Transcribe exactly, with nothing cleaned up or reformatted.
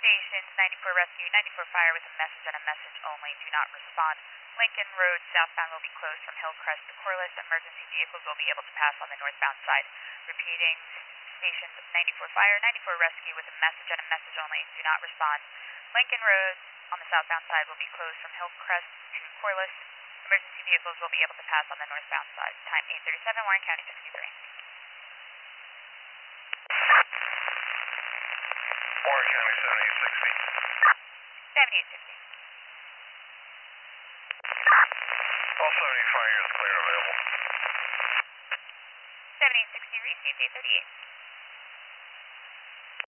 Station ninety-four Rescue, ninety-four Fire with a message and a message only. Do not respond. Lincoln Road southbound will be closed from Hillcrest to Corliss. Emergency vehicles will be able to pass on the northbound side. Repeating, Station ninety-four Fire, ninety-four Rescue with a message and a message only. Do not respond. Lincoln Road on the southbound side will be closed from Hillcrest to Corliss. Emergency vehicles will be able to pass on the northbound side. Time eight thirty-seven, Warren County sixty-three. Warren County seventy-eight sixty. seventy-eight sixty. All seventy-five units clear available. seventy-eight sixty, received eight thirty-eight.